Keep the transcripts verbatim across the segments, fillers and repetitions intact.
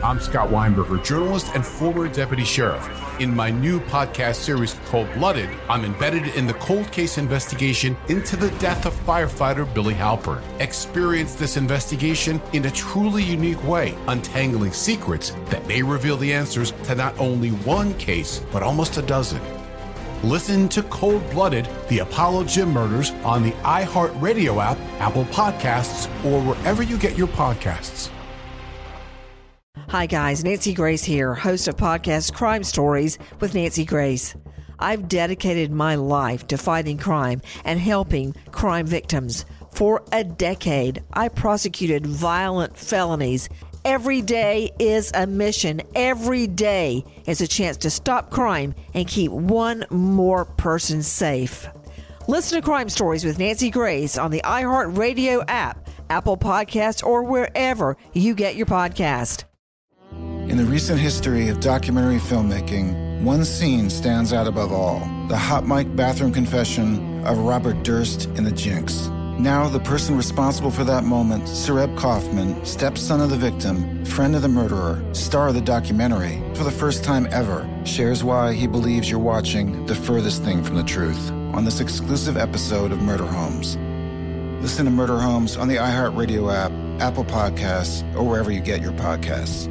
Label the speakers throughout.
Speaker 1: I'm Scott Weinberger, journalist and former deputy sheriff. In my new podcast series, Cold Blooded, I'm embedded in the cold case investigation into the death of firefighter Billy Halpern. Experience this investigation in a truly unique way, untangling secrets that may reveal the answers to not only one case, but almost a dozen. Listen to Cold Blooded, the Apollo Gym Murders on the iHeartRadio app, Apple Podcasts, or wherever you get your podcasts.
Speaker 2: Hi guys, Nancy Grace here, host of podcast Crime Stories with Nancy Grace. I've dedicated my life to fighting crime and helping crime victims. For a decade, I prosecuted violent felonies. Every day is a mission. Every day is a chance to stop crime and keep one more person safe. Listen to Crime Stories with Nancy Grace on the iHeartRadio app, Apple Podcasts, or wherever you get your podcast.
Speaker 3: In the recent history of documentary filmmaking, one scene stands out above all: the hot mic bathroom confession of Robert Durst in The Jinx. Now, the person responsible for that moment, Sareb Kaufman, stepson of the victim, friend of the murderer, star of the documentary, for the first time ever, shares why he believes you're watching the furthest thing from the truth on this exclusive episode of Murder Homes. Listen to Murder Homes on the iHeartRadio app, Apple Podcasts, or wherever you get your podcasts.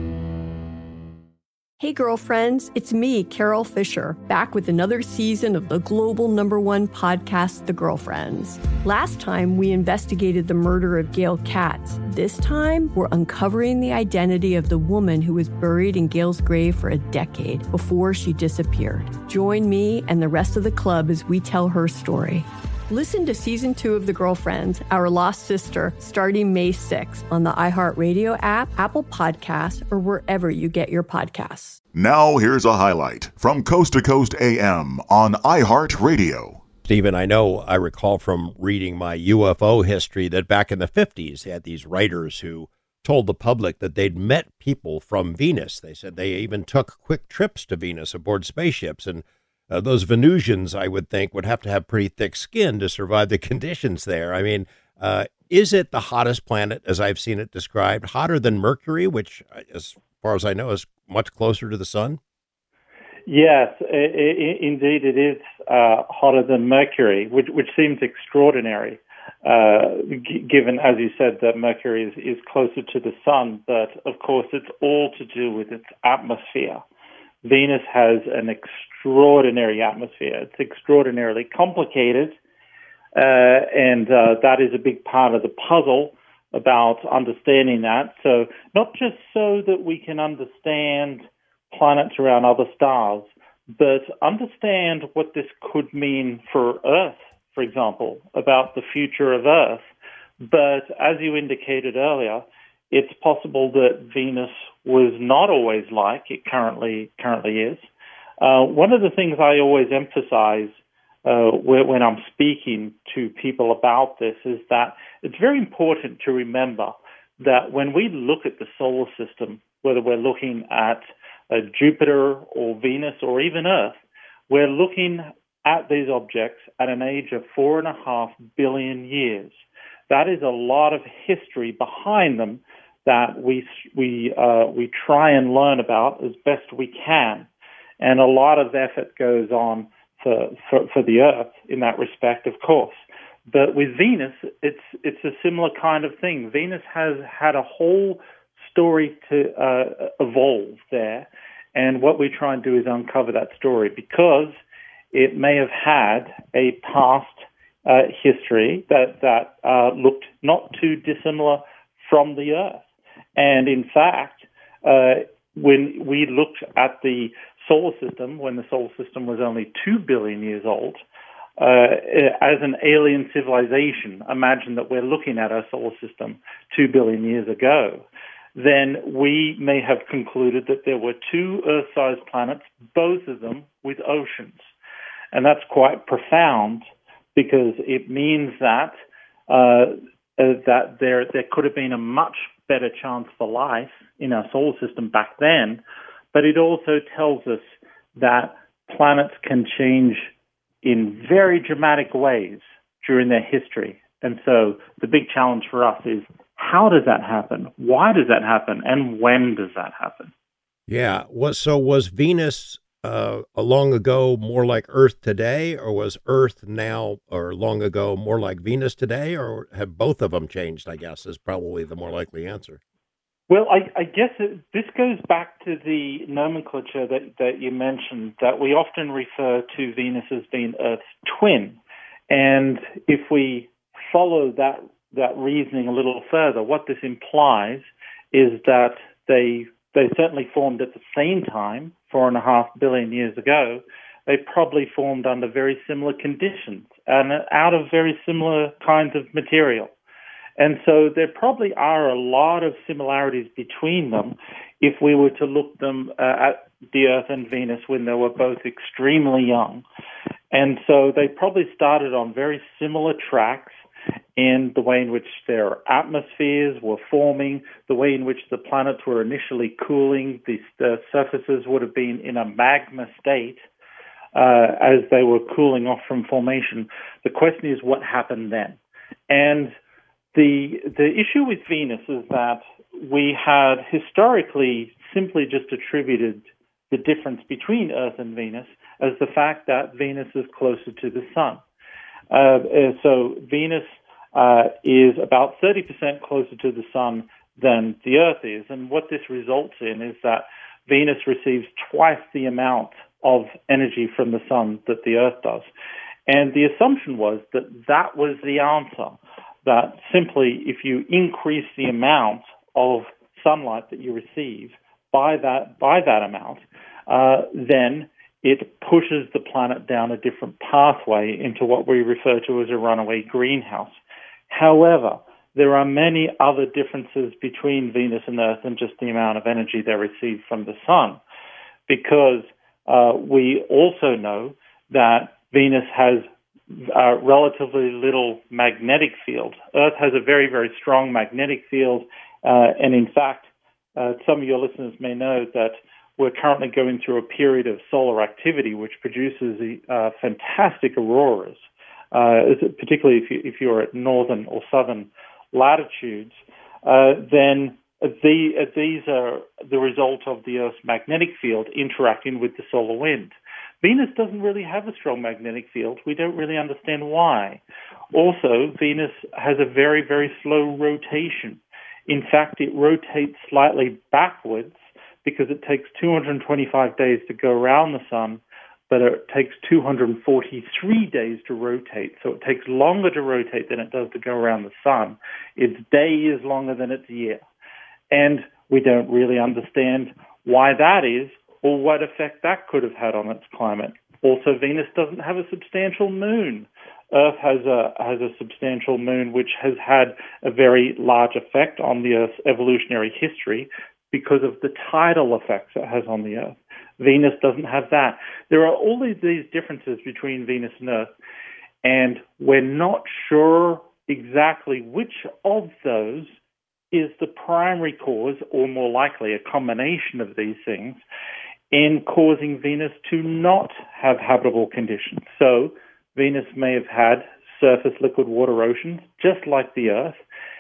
Speaker 4: Hey girlfriends, it's me, Carol Fisher, back with another season of the global number one podcast, The Girlfriends. Last time, we investigated the murder of Gail Katz. This time, we're uncovering the identity of the woman who was buried in Gail's grave for a decade before she disappeared. Join me and the rest of the club as we tell her story. Listen to Season two of The Girlfriends, Our Lost Sister, starting May sixth on the iHeartRadio app, Apple Podcasts, or wherever you get your podcasts.
Speaker 5: Now here's a highlight from Coast to Coast A M on iHeartRadio.
Speaker 6: Stephen, I know I recall from reading my U F O history that back in the fifties, they had these writers who told the public that they'd met people from Venus. They said they even took quick trips to Venus aboard spaceships, and Uh, those Venusians, I would think, would have to have pretty thick skin to survive the conditions there. I mean, uh, is it the hottest planet, as I've seen it described, hotter than Mercury, which, as far as I know, is much closer to the sun?
Speaker 7: Yes, I- I- indeed it is uh, hotter than Mercury, which, which seems extraordinary, uh, g- given, as you said, that Mercury is, is closer to the sun. But, of course, it's all to do with its atmosphere. Venus has an extraordinary atmosphere. It's extraordinarily complicated, uh, and uh, that is a big part of the puzzle about understanding that. So not just so that we can understand planets around other stars, but understand what this could mean for Earth, for example, about the future of Earth. But as you indicated earlier, it's possible that Venus was not always like it currently currently is. Uh, one of the things I always emphasize uh, when I'm speaking to people about this is that it's very important to remember that when we look at the solar system, whether we're looking at uh, Jupiter or Venus or even Earth, we're looking at these objects at an age of four and a half billion years. That is a lot of history behind them that we we uh, we try and learn about as best we can, and a lot of effort goes on for, for for the Earth in that respect, of course. But with Venus, it's it's a similar kind of thing. Venus has had a whole story to uh, evolve there, and what we try and do is uncover that story because it may have had a past uh, history that that uh, looked not too dissimilar from the Earth. And in fact, uh, when we looked at the solar system, when the solar system was only two billion years old, uh, as an alien civilization, imagine that we're looking at our solar system two billion years ago, then we may have concluded that there were two Earth-sized planets, both of them with oceans. And that's quite profound because it means that uh, uh, that there there could have been a much better chance for life in our solar system back then, but it also tells us that planets can change in very dramatic ways during their history. And so the big challenge for us is how does that happen? Why does that happen? And when does that happen?
Speaker 6: Yeah. Was, so was Venus uh, long ago more like Earth today, or was Earth now or long ago more like Venus today, or have both of them changed, I guess, is probably the more likely answer.
Speaker 7: Well, I, I guess it, this goes back to the nomenclature that, that you mentioned, that we often refer to Venus as being Earth's twin. And if we follow that that reasoning a little further, what this implies is that they they certainly formed at the same time, four and a half billion years ago. They probably formed under very similar conditions and out of very similar kinds of material. And so there probably are a lot of similarities between them if we were to look them uh, at the Earth and Venus when they were both extremely young. And so they probably started on very similar tracks in the way in which their atmospheres were forming, the way in which the planets were initially cooling. The, the surfaces would have been in a magma state uh, as they were cooling off from formation. The question is, what happened then? And The the issue with Venus is that we had historically simply just attributed the difference between Earth and Venus as the fact that Venus is closer to the Sun. Uh, so Venus uh, is about thirty percent closer to the Sun than the Earth is. And what this results in is that Venus receives twice the amount of energy from the Sun that the Earth does. And the assumption was that that was the answer. That simply, if you increase the amount of sunlight that you receive by that by that amount, uh, then it pushes the planet down a different pathway into what we refer to as a runaway greenhouse. However, there are many other differences between Venus and Earth than just the amount of energy they receive from the sun, because uh, we also know that Venus has Uh, relatively little magnetic field. Earth has a very, very strong magnetic field, uh, and in fact, uh, some of your listeners may know that we're currently going through a period of solar activity which produces uh, fantastic auroras, uh, particularly if, you, if you're at northern or southern latitudes. Uh, then the, uh, these are the result of the Earth's magnetic field interacting with the solar wind. Venus doesn't really have a strong magnetic field. We don't really understand why. Also, Venus has a very, very slow rotation. In fact, it rotates slightly backwards because it takes two hundred twenty-five days to go around the sun, but it takes two hundred forty-three days to rotate. So it takes longer to rotate than it does to go around the sun. Its day is longer than its year. And we don't really understand why that is, or what effect that could have had on its climate. Also, Venus doesn't have a substantial moon. Earth has a has a substantial moon, which has had a very large effect on the Earth's evolutionary history because of the tidal effects it has on the Earth. Venus doesn't have that. There are all of these differences between Venus and Earth, and we're not sure exactly which of those is the primary cause, or more likely a combination of these things, in causing Venus to not have habitable conditions. So Venus may have had surface liquid water oceans, just like the Earth,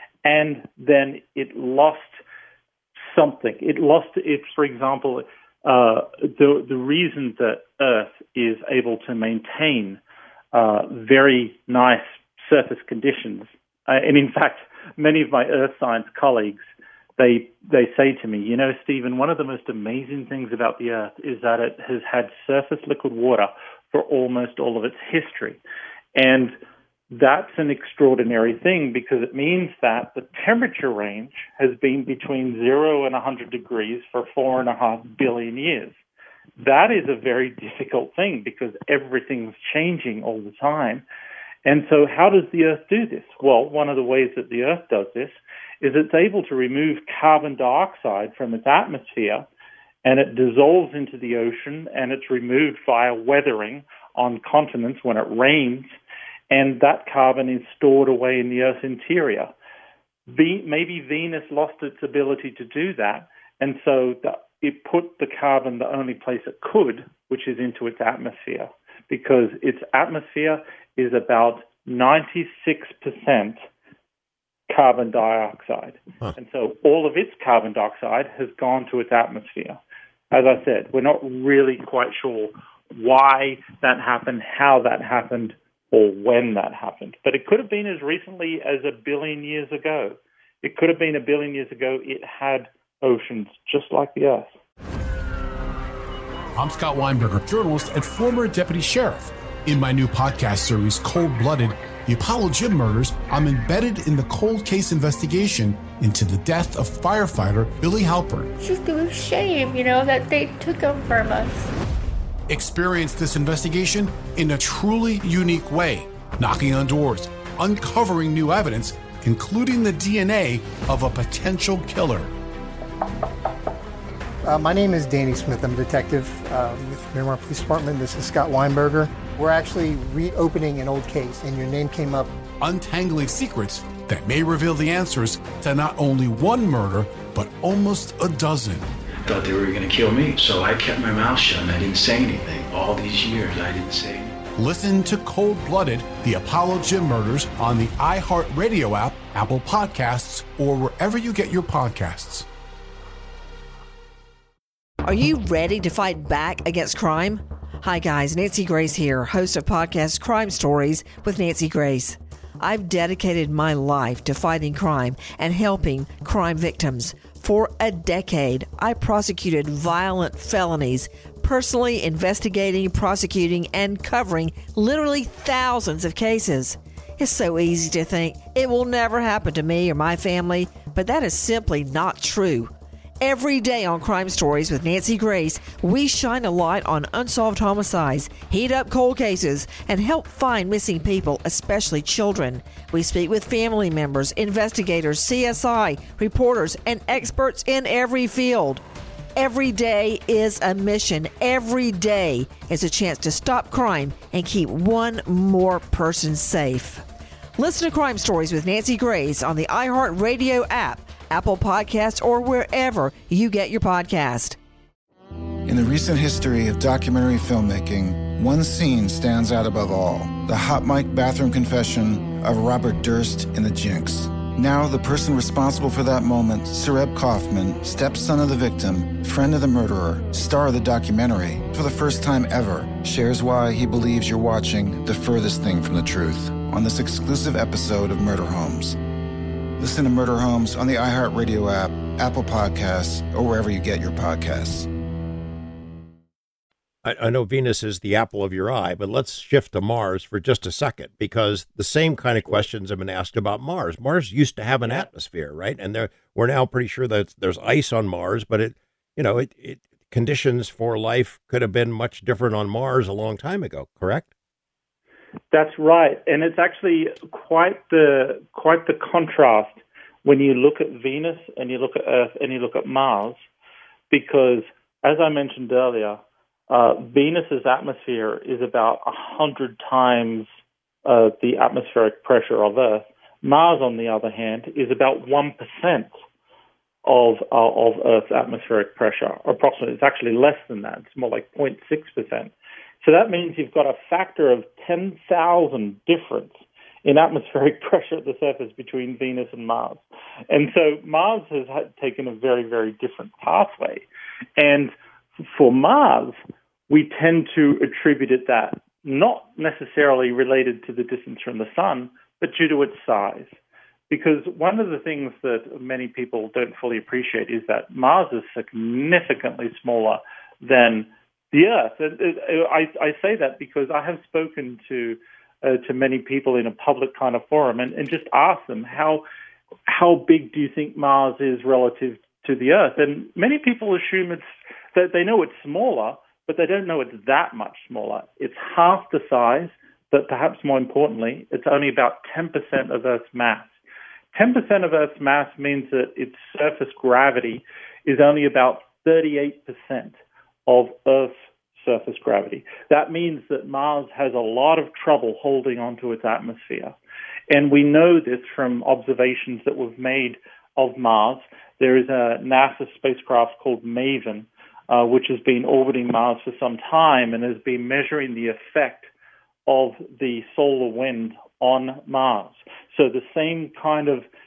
Speaker 7: and then it lost something. It lost it, for example, uh, the, the reason that Earth is able to maintain uh, very nice surface conditions, uh, and in fact, many of my earth science colleagues, They they say to me, you know, Stephen, one of the most amazing things about the Earth is that it has had surface liquid water for almost all of its history. And that's an extraordinary thing because it means that the temperature range has been between zero and one hundred degrees for four and a half billion years. That is a very difficult thing because everything's changing all the time. And so how does the Earth do this? Well, one of the ways that the Earth does this is it's able to remove carbon dioxide from its atmosphere, and it dissolves into the ocean, and it's removed via weathering on continents when it rains, and that carbon is stored away in the Earth's interior. The, maybe Venus lost its ability to do that, and so the, it put the carbon the only place it could, which is into its atmosphere, because its atmosphere is about ninety-six percent carbon dioxide.
Speaker 6: Huh.
Speaker 7: And so all of its carbon dioxide has gone to its atmosphere. As I said, we're not really quite sure why that happened, how that happened, or when that happened. But it could have been as recently as a billion years ago. It could have been a billion years ago. It had oceans just like the Earth.
Speaker 1: I'm Scott Weinberger, journalist and former deputy sheriff. In my new podcast series, Cold Blooded, The Apollo Gym Murders, I'm embedded in the cold case investigation into the death of firefighter Billy Halpern.
Speaker 8: It's just a shame, you know, that they took him from us.
Speaker 1: Experience this investigation in a truly unique way, knocking on doors, uncovering new evidence, including the D N A of a potential killer.
Speaker 9: Uh, my name is Danny Smith. I'm a detective uh, with Miramar Police Department. This is Scott Weinberger. We're actually reopening an old case, and your name came up.
Speaker 1: Untangling secrets that may reveal the answers to not only one murder, but almost a dozen.
Speaker 10: I thought they were going to kill me, so I kept my mouth shut and I didn't say anything. All these years, I didn't say anything.
Speaker 1: Listen to Cold Blooded, The Apollo Gym Murders on the iHeartRadio app, Apple Podcasts, or wherever you get your podcasts.
Speaker 2: Are you ready to fight back against crime? Hi guys, Nancy Grace here, host of podcast Crime Stories with Nancy Grace. I've dedicated my life to fighting crime and helping crime victims. For a decade, I prosecuted violent felonies, personally investigating, prosecuting, and covering literally thousands of cases. It's so easy to think it will never happen to me or my family, but that is simply not true. Every day on Crime Stories with Nancy Grace, we shine a light on unsolved homicides, heat up cold cases, and help find missing people, especially children. We speak with family members, investigators, C S I, reporters, and experts in every field. Every day is a mission. Every day is a chance to stop crime and keep one more person safe. Listen to Crime Stories with Nancy Grace on the iHeartRadio app, Apple Podcasts, or wherever you get your podcast.
Speaker 3: In the recent history of documentary filmmaking, one scene stands out above all: the hot mic bathroom confession of Robert Durst in The Jinx. Now the person responsible for that moment, Sareb Kaufman, stepson of the victim, friend of the murderer, star of the documentary, for the first time ever, shares why he believes you're watching the furthest thing from the truth on this exclusive episode of Murder Homes. Listen to Murder Homes on the iHeartRadio app, Apple Podcasts, or wherever you get your podcasts.
Speaker 6: I, I know Venus is the apple of your eye, but let's shift to Mars for just a second, because the same kind of questions have been asked about Mars. Mars used to have an atmosphere, right? And there, we're now pretty sure that there's ice on Mars, but it, you know, it, it conditions for life could have been much different on Mars a long time ago, correct?
Speaker 7: That's right, and it's actually quite the quite the contrast when you look at Venus and you look at Earth and you look at Mars, because as I mentioned earlier, uh, Venus's atmosphere is about a hundred times uh, the atmospheric pressure of Earth. Mars, on the other hand, is about one percent of uh, of Earth's atmospheric pressure. Approximately, it's actually less than that. It's more like zero point six percent. So that means you've got a factor of ten thousand difference in atmospheric pressure at the surface between Venus and Mars. And so Mars has had, taken a very, very different pathway. And for Mars, we tend to attribute it that not necessarily related to the distance from the sun, but due to its size. Because one of the things that many people don't fully appreciate is that Mars is significantly smaller than the Earth. And I, I say that because I have spoken to uh, to many people in a public kind of forum and, and just asked them, how how big do you think Mars is relative to the Earth? And many people assume it's that they know it's smaller, but they don't know it's that much smaller. It's half the size, but perhaps more importantly, it's only about ten percent of Earth's mass. ten percent of Earth's mass means that its surface gravity is only about thirty-eight percent of Earth's surface gravity. That means that Mars has a lot of trouble holding onto its atmosphere. And we know this from observations that we've made of Mars. There is a NASA spacecraft called MAVEN, uh, which has been orbiting Mars for some time and has been measuring the effect of the solar wind on Mars. So the same kind of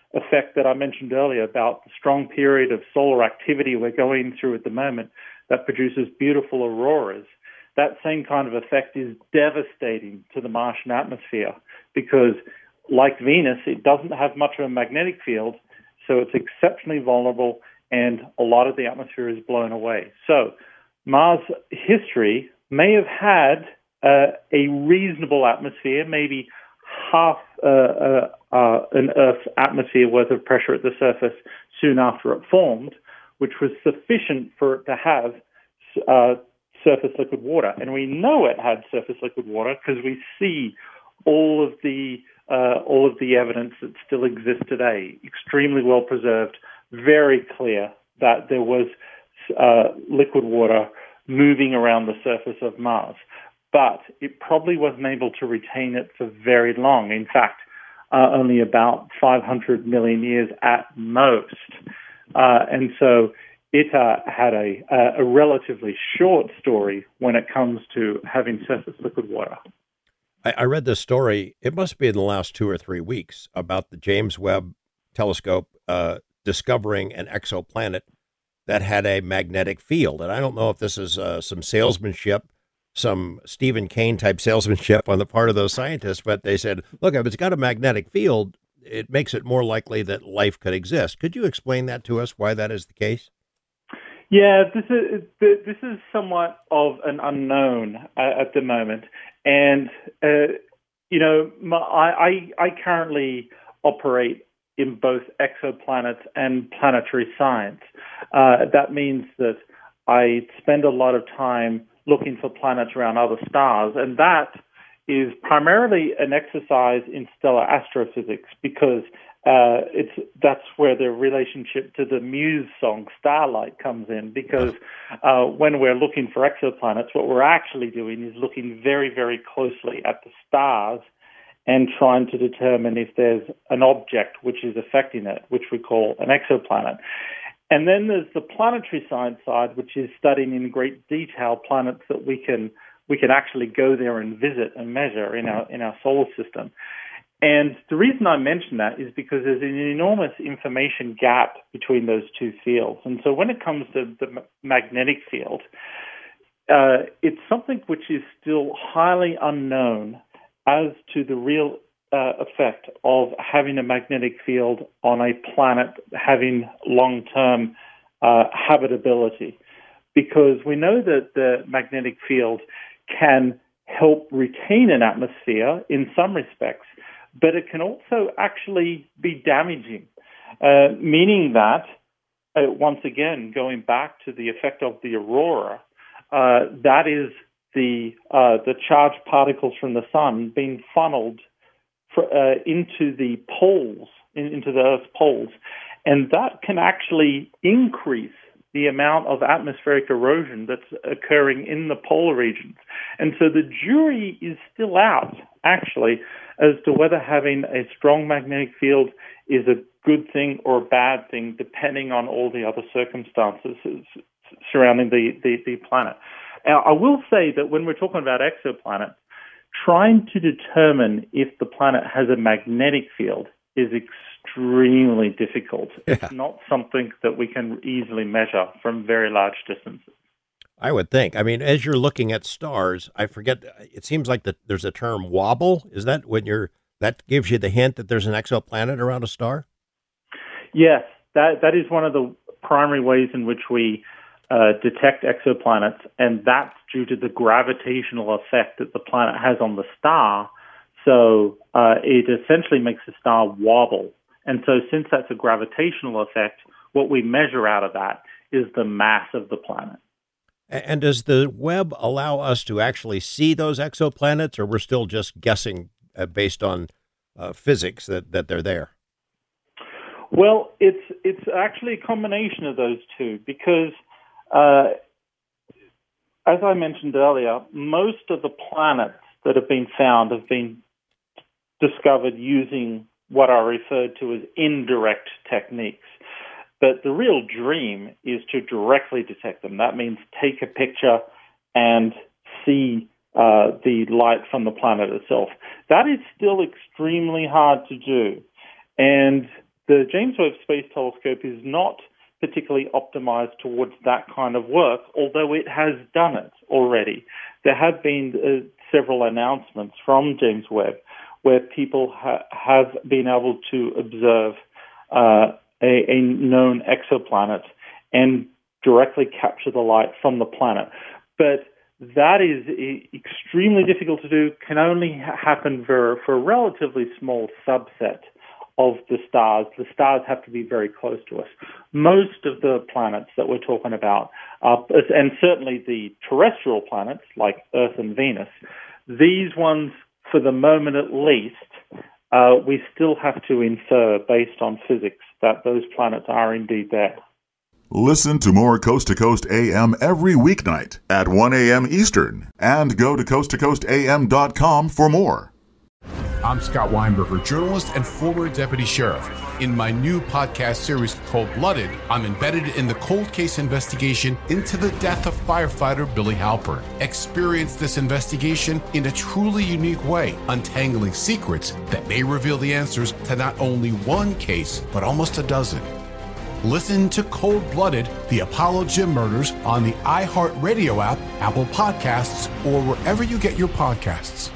Speaker 7: effect that I mentioned earlier about the strong period of solar activity we're going through at the moment that produces beautiful auroras, that same kind of effect is devastating to the Martian atmosphere because, like Venus, it doesn't have much of a magnetic field, so it's exceptionally vulnerable, and a lot of the atmosphere is blown away. So Mars' history may have had uh, a reasonable atmosphere, maybe half uh, uh, uh, an Earth's atmosphere worth of pressure at the surface soon after it formed, which was sufficient for it to have uh, surface liquid water. And we know it had surface liquid water because we see all of the uh, all of the evidence that still exists today, extremely well preserved, very clear that there was uh, liquid water moving around the surface of Mars. But it probably wasn't able to retain it for very long. In fact, uh, only about five hundred million years at most. Uh, and so it uh, had a, a relatively short story when it comes to having surface liquid water.
Speaker 6: I, I read this story, it must be in the last two or three weeks, about the James Webb Telescope uh, discovering an exoplanet that had a magnetic field. And I don't know if this is uh, some salesmanship, some Stephen Kane type salesmanship on the part of those scientists, but they said, look, if it's got a magnetic field, it makes it more likely that life could exist. Could you explain that to us, why that is the case?
Speaker 7: Yeah, this is this is somewhat of an unknown uh, at the moment, and uh, you know, my, I I currently operate in both exoplanets and planetary science. Uh, that means that I spend a lot of time looking for planets around other stars, and that is primarily an exercise in stellar astrophysics because uh, it's that's where the relationship to the Muse song Starlight comes in, because uh, when we're looking for exoplanets, what we're actually doing is looking very, very closely at the stars and trying to determine if there's an object which is affecting it, which we call an exoplanet. And then there's the planetary science side, which is studying in great detail planets that we can we can actually go there and visit and measure in our in our solar system. And the reason I mention that is because there's an enormous information gap between those two fields. And so when it comes to the magnetic field, uh, it's something which is still highly unknown as to the real uh, effect of having a magnetic field on a planet having long-term uh, habitability. Because we know that the magnetic field can help retain an atmosphere in some respects, but it can also actually be damaging, uh, meaning that, uh, once again, going back to the effect of the aurora, uh, that is the uh, the charged particles from the sun being funneled for, uh, into the poles, in, into the Earth's poles, and that can actually increase the amount of atmospheric erosion that's occurring in the polar regions. And so the jury is still out, actually, as to whether having a strong magnetic field is a good thing or a bad thing, depending on all the other circumstances surrounding the, the, the planet. Now, I will say that when we're talking about exoplanets, trying to determine if the planet has a magnetic field is extremely difficult. Yeah. It's not something that we can easily measure from very large distances.
Speaker 6: I would think. I mean, as you're looking at stars, I forget, it seems like the, there's a term wobble. Is that when you're, that gives you the hint that there's an exoplanet around a star?
Speaker 7: Yes, that that is one of the primary ways in which we uh, detect exoplanets, and that's due to the gravitational effect that the planet has on the star. So uh, it essentially makes the star wobble. And so since that's a gravitational effect, what we measure out of that is the mass of the planet.
Speaker 6: And does the Webb allow us to actually see those exoplanets, or we're still just guessing uh, based on uh, physics that, that they're there?
Speaker 7: Well, it's it's actually a combination of those two, because uh, as I mentioned earlier, most of the planets that have been found have been discovered using what are referred to as indirect techniques. But the real dream is to directly detect them. That means take a picture and see uh, the light from the planet itself. That is still extremely hard to do. And The James Webb Space Telescope is not particularly optimized towards that kind of work, although it has done it already. There have been uh, several announcements from James Webb where people ha- have been able to observe uh, a, a known exoplanet and directly capture the light from the planet. But that is extremely difficult to do, can only ha- happen for, for a relatively small subset of the stars. The stars have to be very close to us. Most of the planets that we're talking about, uh, and certainly the terrestrial planets like Earth and Venus, these ones, for the moment at least, uh, we still have to infer based on physics that those planets are indeed there.
Speaker 5: Listen to more Coast to Coast A M every weeknight at one a.m. Eastern, and go to coast to coast a m dot com for more.
Speaker 1: I'm Scott Weinberger, journalist and former deputy sheriff. In my new podcast series, Cold Blooded, I'm embedded in the cold case investigation into the death of firefighter Billy Halpern. Experience this investigation in a truly unique way, untangling secrets that may reveal the answers to not only one case, but almost a dozen. Listen to Cold Blooded, the Apollo Gym Murders on the iHeartRadio app, Apple Podcasts, or wherever you get your podcasts.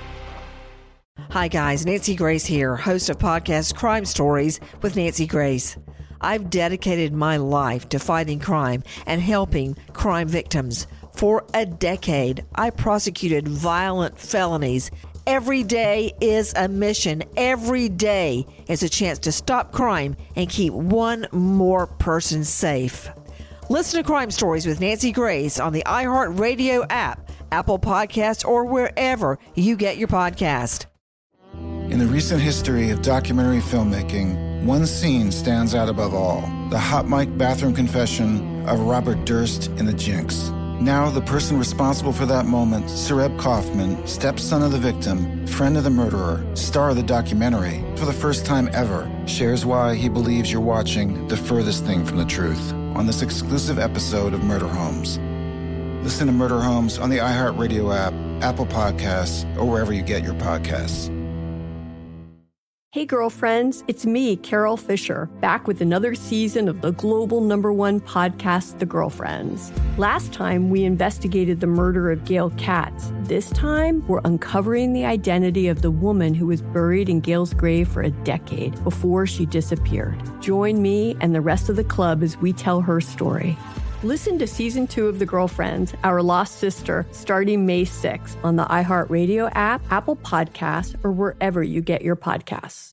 Speaker 2: Hi guys, Nancy Grace here, host of podcast Crime Stories with Nancy Grace. I've dedicated my life to fighting crime and helping crime victims. For a decade, I prosecuted violent felonies. Every day is a mission. Every day is a chance to stop crime and keep one more person safe. Listen to Crime Stories with Nancy Grace on the iHeartRadio app, Apple Podcasts, or wherever you get your podcast.
Speaker 3: In the recent history of documentary filmmaking, one scene stands out above all: the hot mic bathroom confession of Robert Durst in The Jinx. Now, the person responsible for that moment, Sareb Kaufman, stepson of the victim, friend of the murderer, star of the documentary, for the first time ever, shares why he believes you're watching the furthest thing from the truth on this exclusive episode of Murder Homes. Listen to Murder Homes on the iHeartRadio app, Apple Podcasts, or wherever you get your podcasts.
Speaker 4: Hey girlfriends, it's me, Carol Fisher, back with another season of the global number one podcast, The Girlfriends. Last time, we investigated the murder of Gail Katz. This time, we're uncovering the identity of the woman who was buried in Gail's grave for a decade before she disappeared. Join me and the rest of the club as we tell her story. Listen to Season two of The Girlfriends, Our Lost Sister, starting May sixth on the iHeartRadio app, Apple Podcasts, or wherever you get your podcasts.